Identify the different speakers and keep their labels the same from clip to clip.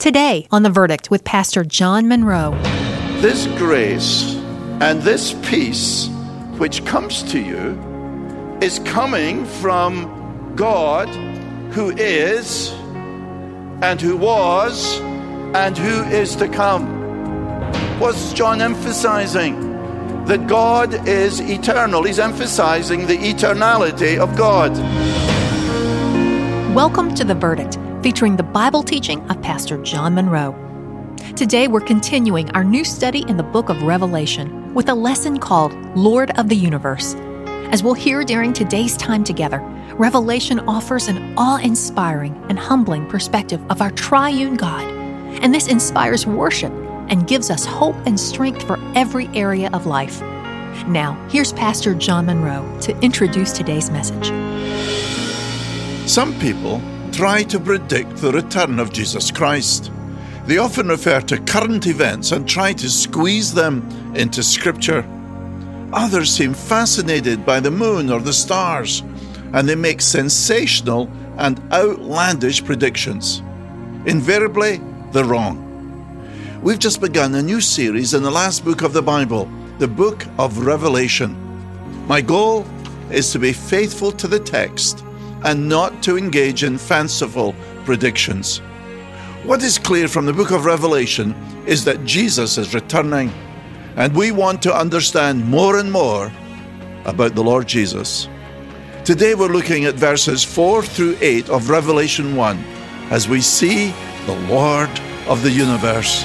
Speaker 1: Today on The Verdict with Pastor John Monroe.
Speaker 2: This grace and this peace which comes to you is coming from God, who is and who was and who is to come. What's John emphasizing? That God is eternal. He's emphasizing the eternality of God.
Speaker 1: Welcome to The Verdict, featuring the Bible teaching of Pastor John Monroe. Today we're continuing our new study in the book of Revelation with a lesson called Lord of the Universe. As we'll hear during today's time together, Revelation offers an awe-inspiring and humbling perspective of our triune God, and this inspires worship and gives us hope and strength for every area of life. Now, here's Pastor John Monroe to introduce today's message.
Speaker 2: Some people try to predict the return of Jesus Christ. They often refer to current events and try to squeeze them into Scripture. Others seem fascinated by the moon or the stars, and they make sensational and outlandish predictions. Invariably, they're wrong. We've just begun a new series in the last book of the Bible, the book of Revelation. My goal is to be faithful to the text and not to engage in fanciful predictions. What is clear from the book of Revelation is that Jesus is returning, and we want to understand more and more about the Lord Jesus. Today we're looking at verses 4 through 8 of Revelation 1 as we see the Lord of the universe.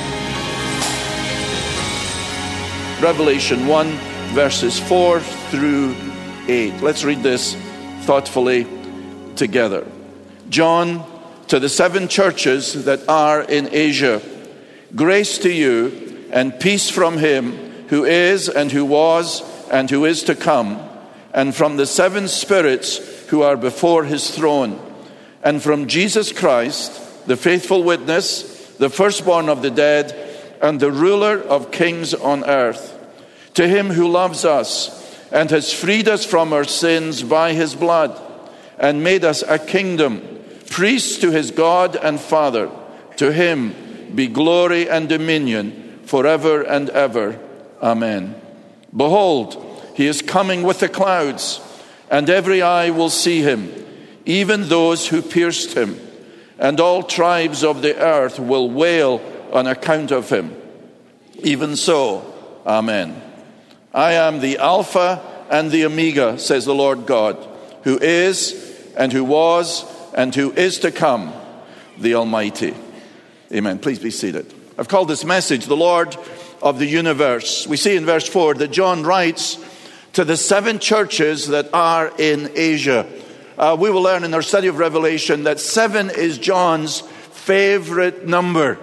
Speaker 2: Revelation 1, verses 4 through 8. Let's read this thoughtfully together. John, to the 7 churches that are in Asia, grace to you and peace from him who is and who was and who is to come, and from the 7 spirits who are before his throne, and from Jesus Christ, the faithful witness, the firstborn of the dead, and the ruler of kings on earth. To him who loves us and has freed us from our sins by his blood, and made us a kingdom, priests to his God and Father. To him be glory and dominion forever and ever. Amen. Behold, he is coming with the clouds, and every eye will see him, even those who pierced him, and all tribes of the earth will wail on account of him. Even so, Amen. I am the Alpha and the Omega, says the Lord God, who is and who was and who is to come, the Almighty. Amen. Please be seated. I've called this message, the Lord of the Universe. We see in verse 4 that John writes to the 7 churches that are in Asia. We will learn in our study of Revelation that 7 is John's favorite number.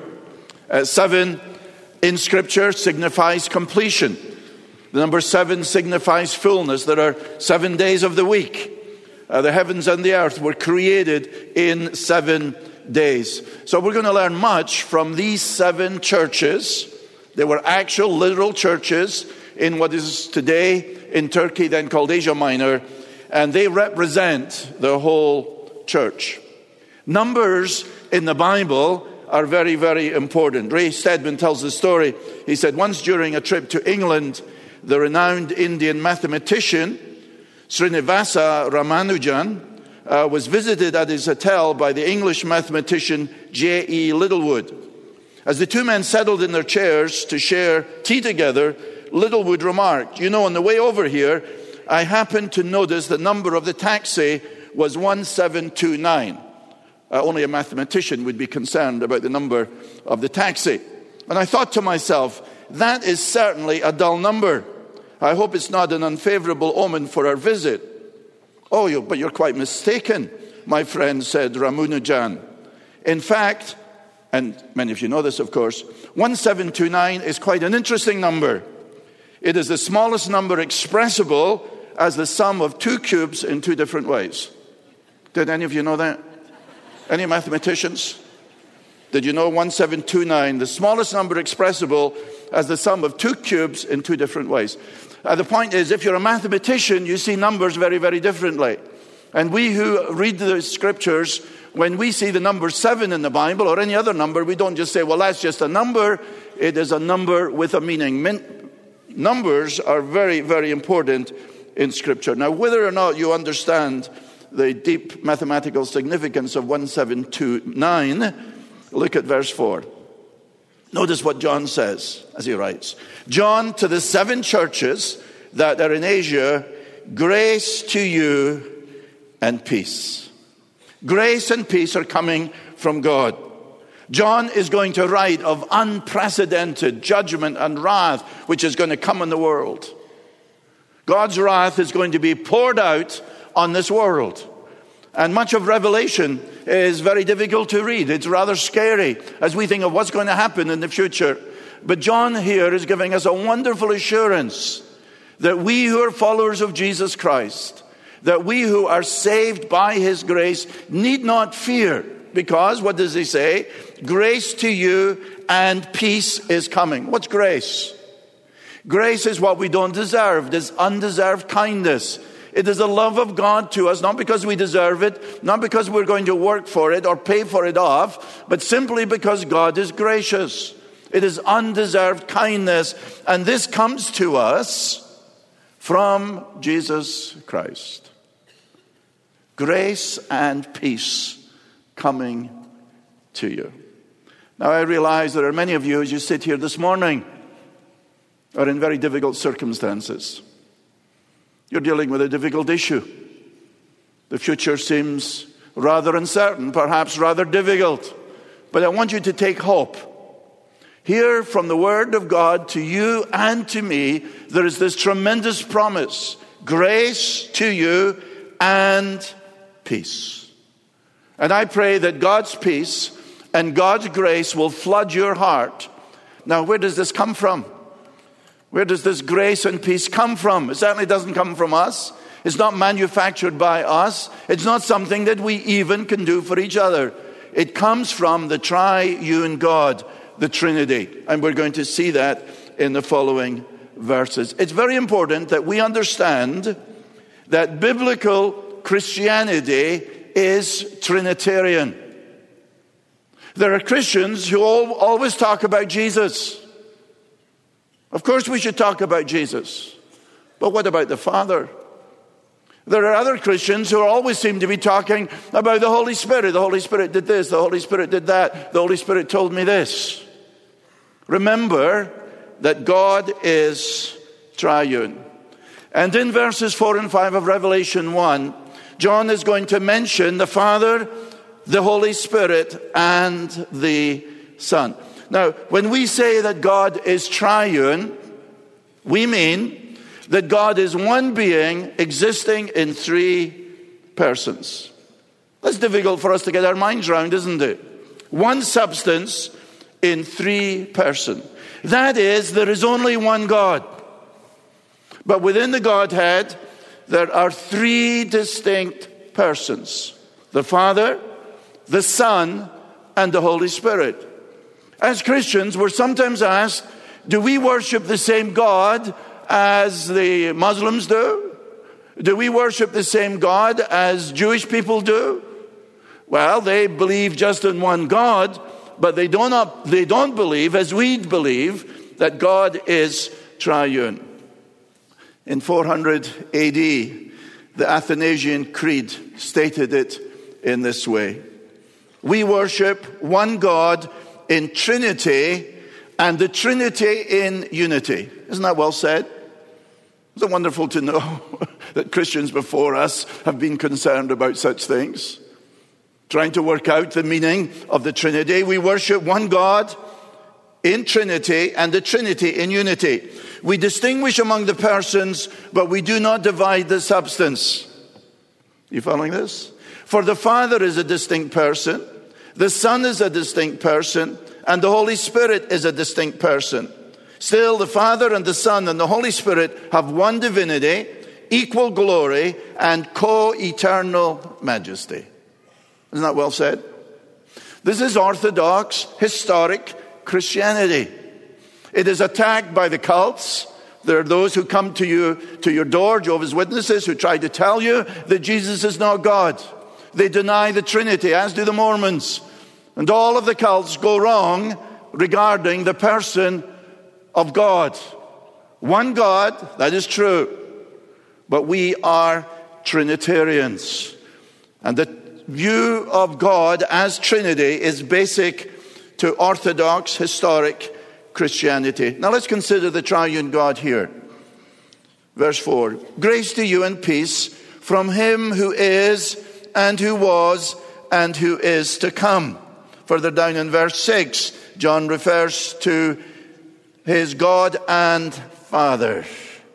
Speaker 2: 7 in Scripture signifies completion. The number 7 signifies fullness. There are 7 days of the week. The heavens and the earth were created in 7 days. So we're going to learn much from these 7 churches. They were actual, literal churches in what is today in Turkey, then called Asia Minor. And they represent the whole church. Numbers in the Bible are very, very important. Ray Stedman tells the story. He said once during a trip to England, the renowned Indian mathematician Srinivasa Ramanujan was visited at his hotel by the English mathematician J.E. Littlewood. As the 2 men settled in their chairs to share tea together, Littlewood remarked, "You know, on the way over here, I happened to notice the number of the taxi was 1729. Only a mathematician would be concerned about the number of the taxi. And I thought to myself, that is certainly a dull number. I hope it's not an unfavorable omen for our visit." "Oh, but you're quite mistaken, my friend," said Ramanujan. "In fact," and many of you know this, of course, 1729 is quite an interesting number. It is the smallest number expressible as the sum of 2 cubes in 2 different ways. Did any of you know that? Any mathematicians? Did you know 1729, the smallest number expressible as the sum of 2 cubes in 2 different ways? The point is, if you're a mathematician, you see numbers very, very differently. And we who read the scriptures, when we see the number 7 in the Bible or any other number, we don't just say, well, that's just a number. It is a number with a meaning. Numbers are very, very important in Scripture. Now, whether or not you understand the deep mathematical significance of 1729, look at verse 4. Notice what John says as he writes. John, to the 7 churches that are in Asia, grace to you and peace. Grace and peace are coming from God. John is going to write of unprecedented judgment and wrath which is going to come on the world. God's wrath is going to be poured out on this world. And much of Revelation is very difficult to read. It's rather scary as we think of what's going to happen in the future. But John here is giving us a wonderful assurance that we who are followers of Jesus Christ, that we who are saved by his grace need not fear. Because, what does he say? Grace to you and peace is coming. What's grace? Grace is what we don't deserve. It is undeserved kindness. It is the love of God to us, not because we deserve it, not because we're going to work for it or pay for it off, but simply because God is gracious. It is undeserved kindness, and this comes to us from Jesus Christ. Grace and peace coming to you. Now, I realize there are many of you, as you sit here this morning, are in very difficult circumstances. You're dealing with a difficult issue. The future seems rather uncertain, perhaps rather difficult. But I want you to take hope. Here from the Word of God to you and to me, there is this tremendous promise. Grace to you and peace. And I pray that God's peace and God's grace will flood your heart. Now, where does this come from? Where does this grace and peace come from? It certainly doesn't come from us. It's not manufactured by us. It's not something that we even can do for each other. It comes from the triune God, the Trinity. And we're going to see that in the following verses. It's very important that we understand that biblical Christianity is Trinitarian. There are Christians who always talk about Jesus. Of course we should talk about Jesus. But what about the Father? There are other Christians who always seem to be talking about the Holy Spirit. The Holy Spirit did this, the Holy Spirit did that, the Holy Spirit told me this. Remember that God is triune. And in verses 4 and 5 of Revelation 1, John is going to mention the Father, the Holy Spirit, and the Son. Now, when we say that God is triune, we mean that God is one being existing in 3 persons. That's difficult for us to get our minds around, isn't it? One substance in 3 persons. That is, there is only one God. But within the Godhead, there are 3 distinct persons. The Father, the Son, and the Holy Spirit. As Christians, we're sometimes asked, do we worship the same God as the Muslims do? Do we worship the same God as Jewish people do? Well, they believe just in one God, but they don't believe, as we believe, that God is triune. In 400 AD, the Athanasian Creed stated it in this way. We worship one God in Trinity, and the Trinity in unity. Isn't that well said? Isn't it wonderful to know that Christians before us have been concerned about such things? Trying to work out the meaning of the Trinity. We worship one God in Trinity, and the Trinity in unity. We distinguish among the persons, but we do not divide the substance. You following this? For the Father is a distinct person, the Son is a distinct person, and the Holy Spirit is a distinct person. Still, the Father and the Son and the Holy Spirit have one divinity, equal glory, and co-eternal majesty. Isn't that well said? This is orthodox, historic Christianity. It is attacked by the cults, There are those who come to you, to your door, Jehovah's Witnesses, who try to tell you that Jesus is not God. They deny the Trinity, as do the Mormons. And all of the cults go wrong regarding the person of God. One God, that is true. But we are Trinitarians. And the view of God as Trinity is basic to Orthodox, historic Christianity. Now let's consider the triune God here. Verse 4. Grace to you and peace from him who is and who was and who is to come. Further down in verse 6, John refers to his God and Father.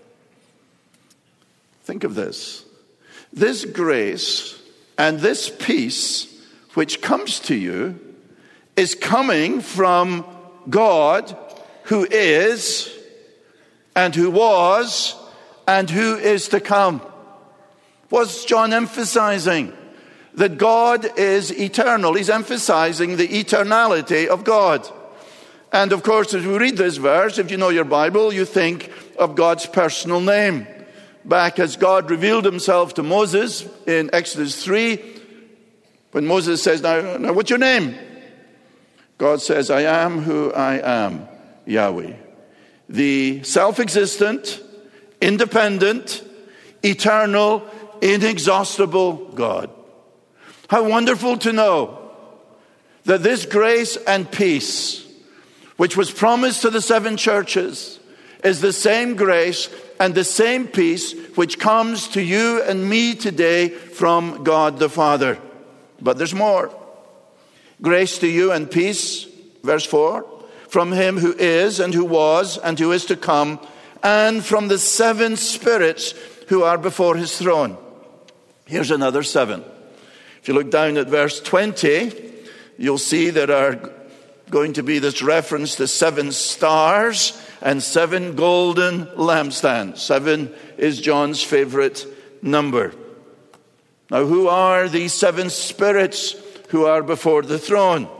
Speaker 2: Think of this. This grace and this peace which comes to you is coming from God who is and who was and who is to come. What's John emphasizing? That God is eternal. He's emphasizing the eternality of God. And of course, as we read this verse, if you know your Bible, you think of God's personal name. Back as God revealed himself to Moses in Exodus 3, when Moses says, now what's your name? God says, I am who I am, Yahweh. The self-existent, independent, eternal, inexhaustible God. How wonderful to know that this grace and peace, which was promised to the 7 churches, is the same grace and the same peace which comes to you and me today from God the Father. But there's more. Grace to you and peace, verse 4, from him who is and who was and who is to come, and from the 7 spirits who are before his throne. Here's another 7. If you look down at verse 20, you'll see there are going to be this reference to 7 stars and 7 golden lampstands. 7 is John's favorite number. Now, who are these 7 spirits who are before the throne?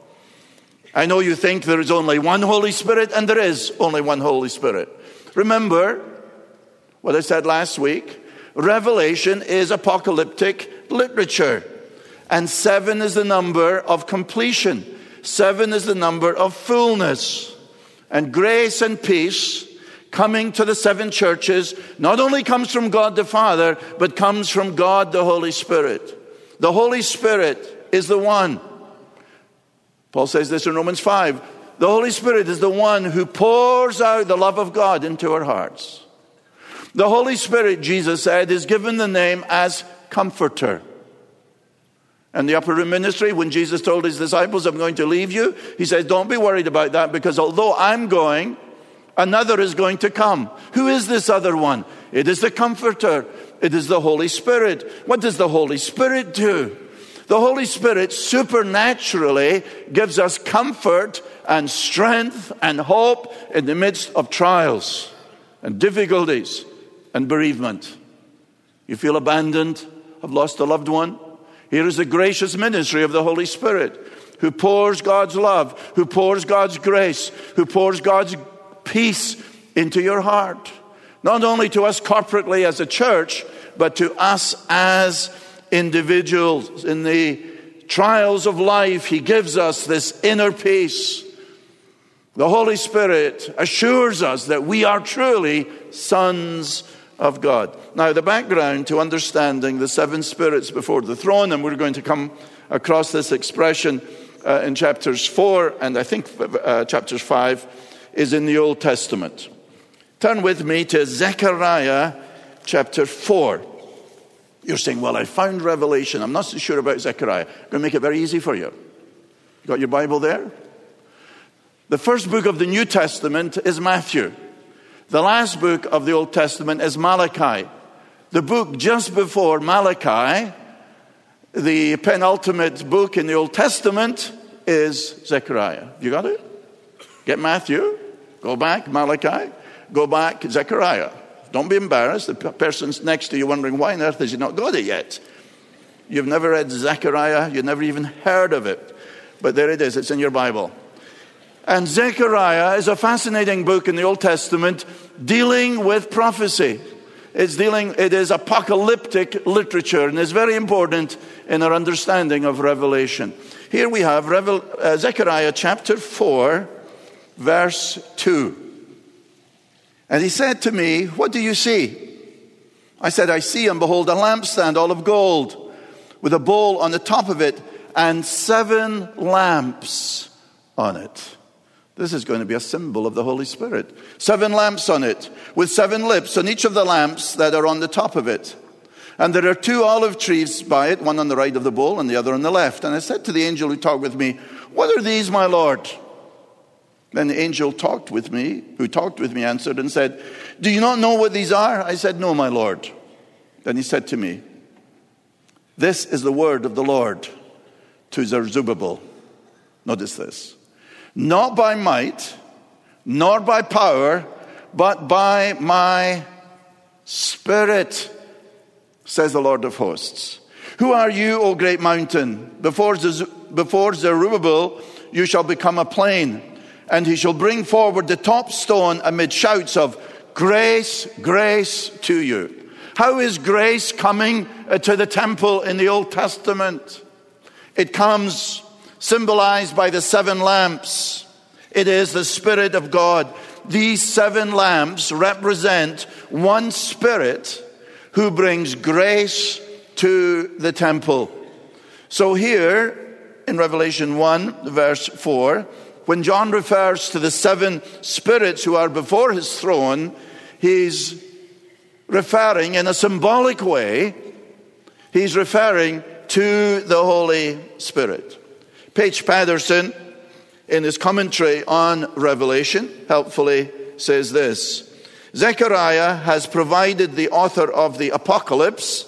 Speaker 2: I know you think there is only one Holy Spirit, and there is only one Holy Spirit. Remember what I said last week. Revelation is apocalyptic literature. And 7 is the number of completion. 7 is the number of fullness. And grace and peace coming to the 7 churches not only comes from God the Father, but comes from God the Holy Spirit. The Holy Spirit is the one. Paul says this in Romans 5. The Holy Spirit is the one who pours out the love of God into our hearts. The Holy Spirit, Jesus said, is given the name as Comforter. And the upper room ministry, when Jesus told his disciples, I'm going to leave you, he said, don't be worried about that, because although I'm going, another is going to come. Who is this other one? It is the Comforter. It is the Holy Spirit. What does the Holy Spirit do? The Holy Spirit supernaturally gives us comfort and strength and hope in the midst of trials and difficulties and bereavement. You feel abandoned, have lost a loved one? Here is the gracious ministry of the Holy Spirit, who pours God's love, who pours God's grace, who pours God's peace into your heart. Not only to us corporately as a church, but to us as individuals. In the trials of life, he gives us this inner peace. The Holy Spirit assures us that we are truly sons of God. Now, the background to understanding the 7 spirits before the throne, and we're going to come across this expression in chapters 4 and I think chapters 5, is in the Old Testament. Turn with me to Zechariah chapter 4. You're saying, well, I found Revelation. I'm not so sure about Zechariah. I'm going to make it very easy for you. You got your Bible there? The first book of the New Testament is Matthew. The last book of the Old Testament is Malachi. The book just before Malachi, the penultimate book in the Old Testament, is Zechariah. You got it? Get Matthew, go back Malachi, go back Zechariah. Don't be embarrassed. The person's next to you wondering, why on earth has he not got it yet? You've never read Zechariah. You've never even heard of it. But there it is. It's in your Bible. And Zechariah is a fascinating book in the Old Testament dealing with prophecy. It is apocalyptic literature and is very important in our understanding of Revelation. Here we have Zechariah chapter 4, verse 2. And he said to me, "What do you see?" I said, "I see and behold a lampstand all of gold, with a bowl on the top of it, and 7 lamps on it." This is going to be a symbol of the Holy Spirit. 7 lamps on it, with 7 lips on each of the lamps that are on the top of it. And there are 2 olive trees by it, one on the right of the bowl and the other on the left. And I said to the angel who talked with me, "What are these, my Lord?" Then the angel who talked with me, answered and said, "Do you not know what these are?" I said, "No, my Lord." Then he said to me, "This is the word of the Lord to Zerubbabel." Notice this. "Not by might, nor by power, but by my Spirit, says the Lord of hosts. Who are you, O great mountain? Before Zerubbabel you shall become a plain, and he shall bring forward the top stone amid shouts of grace, grace to you." How is grace coming to the temple in the Old Testament? It comes symbolized by the 7 lamps. It is the Spirit of God. These 7 lamps represent one Spirit who brings grace to the temple. So here in Revelation 1, verse 4, when John refers to the 7 spirits who are before his throne, he's referring in a symbolic way, he's referring to the Holy Spirit. Paige Patterson, in his commentary on Revelation, helpfully says this: Zechariah has provided the author of the Apocalypse,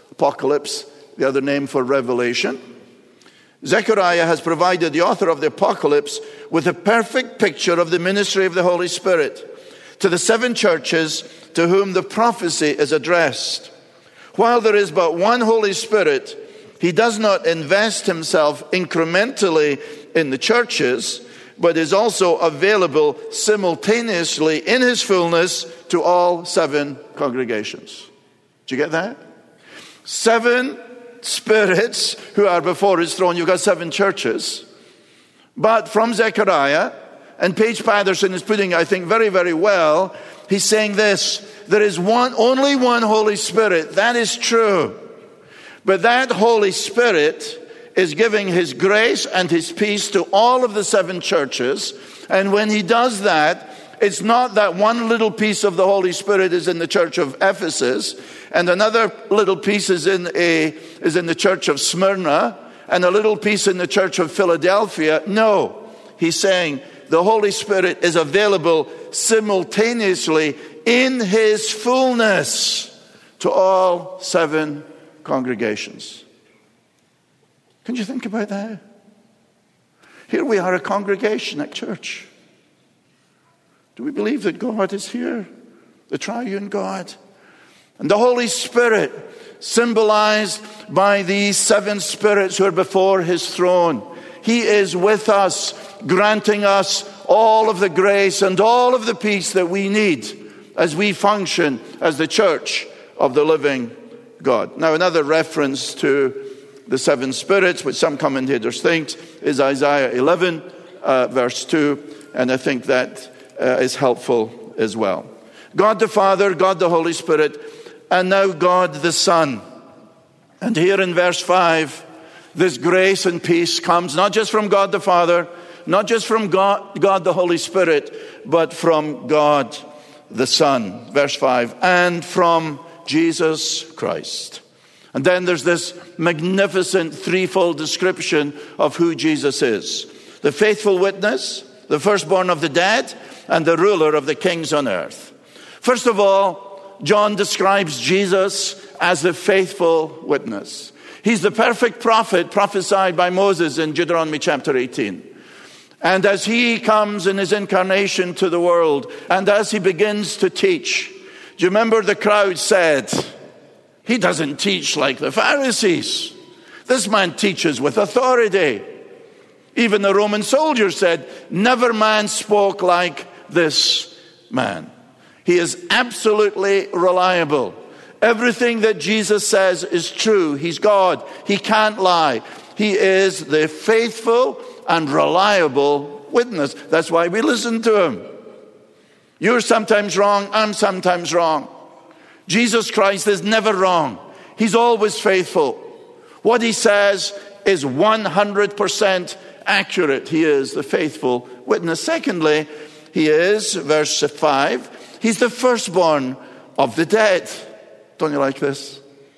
Speaker 2: the other name for Revelation. Zechariah has provided the author of the Apocalypse with a perfect picture of the ministry of the Holy Spirit to the 7 churches to whom the prophecy is addressed. While there is but one Holy Spirit, he does not invest himself incrementally in the churches, but is also available simultaneously in his fullness to all 7 congregations. Did you get that? 7 spirits who are before his throne. You've got 7 churches. But from Zechariah, and Paige Patterson is putting, I think, very, very well, he's saying this: there is only one Holy Spirit. That is true. But that Holy Spirit is giving his grace and his peace to all of the 7 churches. And when he does that, it's not that one little piece of the Holy Spirit is in the church of Ephesus, and another little piece is in the church of Smyrna, and a little piece in the church of Philadelphia. No, he's saying the Holy Spirit is available simultaneously in his fullness to all 7 congregations. Can you think about that? Here we are, a congregation at church. Do we believe that God is here? The triune God. And the Holy Spirit, symbolized by these 7 spirits who are before his throne. He is with us, granting us all of the grace and all of the peace that we need as we function as the church of the living God. Now, another reference to the 7 spirits, which some commentators think, is Isaiah 11, verse 2. And I think that is helpful as well. God the Father, God the Holy Spirit, and now God the Son. And here in verse 5, this grace and peace comes not just from God the Father, not just from God the Holy Spirit, but from God the Son. Verse 5, and from Jesus Christ. And then there's this magnificent threefold description of who Jesus is: the faithful witness, the firstborn of the dead, and the ruler of the kings on earth. First of all, John describes Jesus as the faithful witness. He's the perfect prophet prophesied by Moses in Deuteronomy chapter 18. And as he comes in his incarnation to the world, and as he begins to teach, do you remember the crowd said, "He doesn't teach like the Pharisees. This man teaches with authority." Even the Roman soldiers said, never man spoke like this man. He is absolutely reliable. Everything that Jesus says is true. He's God. He can't lie. He is the faithful and reliable witness. That's why we listen to him. You're sometimes wrong. I'm sometimes wrong. Jesus Christ is never wrong. He's always faithful. What he says is 100% accurate. He is the faithful witness. Secondly, he is, verse 5, he's the firstborn of the dead. Don't you like this?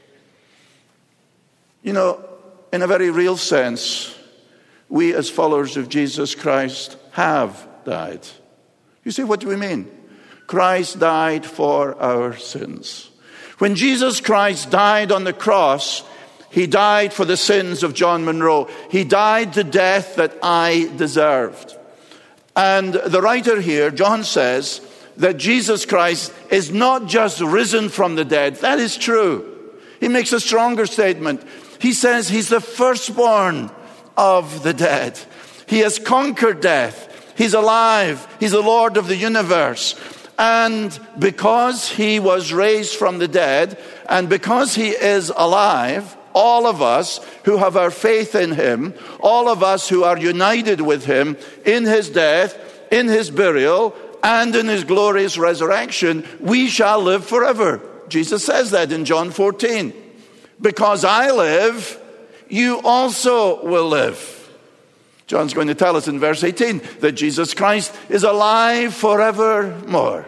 Speaker 2: You know, in a very real sense, we as followers of Jesus Christ have died. You say, what do we mean? Christ died for our sins. When Jesus Christ died on the cross, he died for the sins of John Monroe. He died the death that I deserved. And the writer here, John, says that Jesus Christ is not just risen from the dead. That is true. He makes a stronger statement. He says he's the firstborn of the dead. He has conquered death. He's alive. He's the Lord of the universe. And because he was raised from the dead, and because he is alive, all of us who have our faith in him, all of us who are united with him in his death, in his burial, and in his glorious resurrection, we shall live forever. Jesus says that in John 14. Because I live, you also will live. John's going to tell us in verse 18 that Jesus Christ is alive forevermore.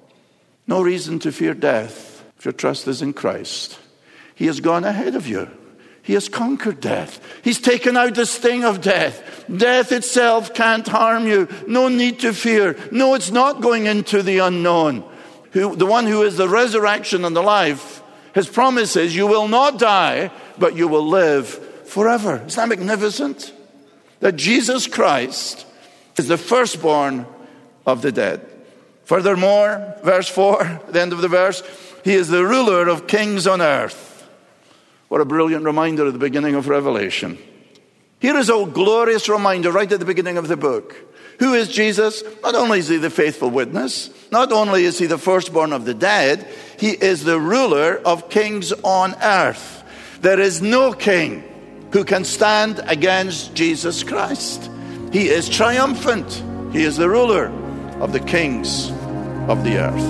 Speaker 2: No reason to fear death if your trust is in Christ. He has gone ahead of you. He has conquered death. He's taken out the sting of death. Death itself can't harm you. No need to fear. No, it's not going into the unknown. The one who is the resurrection and the life, his promise is you will not die, but you will live forever. Isn't that magnificent? That Jesus Christ is the firstborn of the dead. Furthermore, verse 4, the end of the verse, he is the ruler of kings on earth. What a brilliant reminder at the beginning of Revelation. Here is a glorious reminder right at the beginning of the book. Who is Jesus? Not only is he the faithful witness, not only is he the firstborn of the dead, he is the ruler of kings on earth. There is no king who can stand against Jesus Christ. He is triumphant. He is the ruler of the kings of the earth.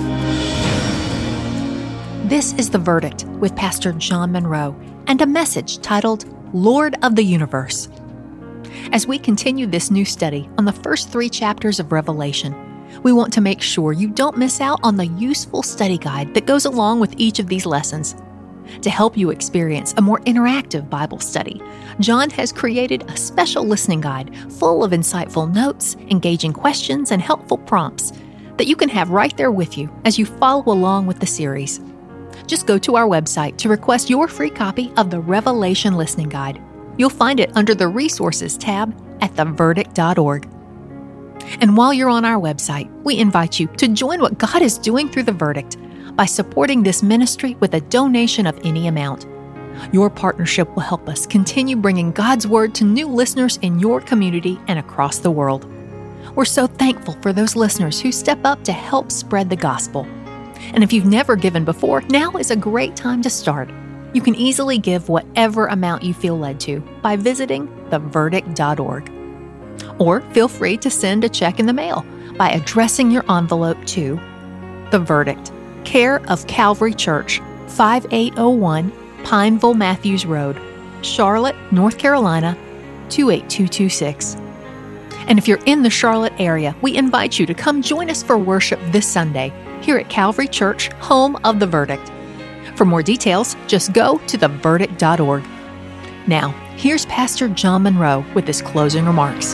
Speaker 1: This is The Verdict with Pastor John Monroe and a message titled Lord of the Universe. As we continue this new study on the first 3 chapters of Revelation, we want to make sure you don't miss out on the useful study guide that goes along with each of these lessons. To help you experience a more interactive Bible study, John has created a special listening guide full of insightful notes, engaging questions, and helpful prompts that you can have right there with you as you follow along with the series. Just go to our website to request your free copy of the Revelation Listening Guide. You'll find it under the Resources tab at theverdict.org. And while you're on our website, we invite you to join what God is doing through The Verdict by supporting this ministry with a donation of any amount. Your partnership will help us continue bringing God's Word to new listeners in your community and across the world. We're so thankful for those listeners who step up to help spread the gospel. And if you've never given before, now is a great time to start. You can easily give whatever amount you feel led to by visiting theverdict.org. Or feel free to send a check in the mail by addressing your envelope to The Verdict, care of Calvary Church, 5801 Pineville Matthews Road, Charlotte, North Carolina, 28226. And if you're in the Charlotte area, we invite you to come join us for worship this Sunday here at Calvary Church, home of The Verdict. For more details, just go to theverdict.org. Now, here's Pastor John Monroe with his closing remarks.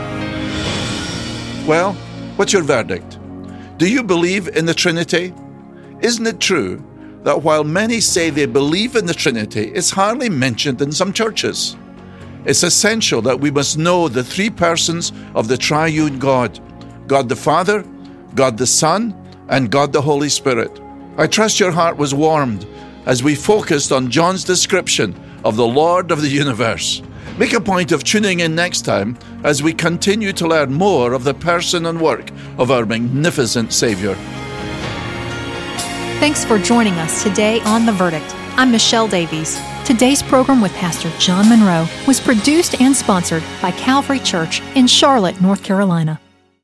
Speaker 2: Well, what's your verdict? Do you believe in the Trinity? Isn't it true that while many say they believe in the Trinity, it's hardly mentioned in some churches? It's essential that we must know the 3 persons of the triune God: God the Father, God the Son, and God the Holy Spirit. I trust your heart was warmed as we focused on John's description of the Lord of the universe. Make a point of tuning in next time as we continue to learn more of the person and work of our magnificent Savior.
Speaker 1: Thanks for joining us today on The Verdict. I'm Michelle Davies. Today's program with Pastor John Monroe was produced and sponsored by Calvary Church in Charlotte, North Carolina.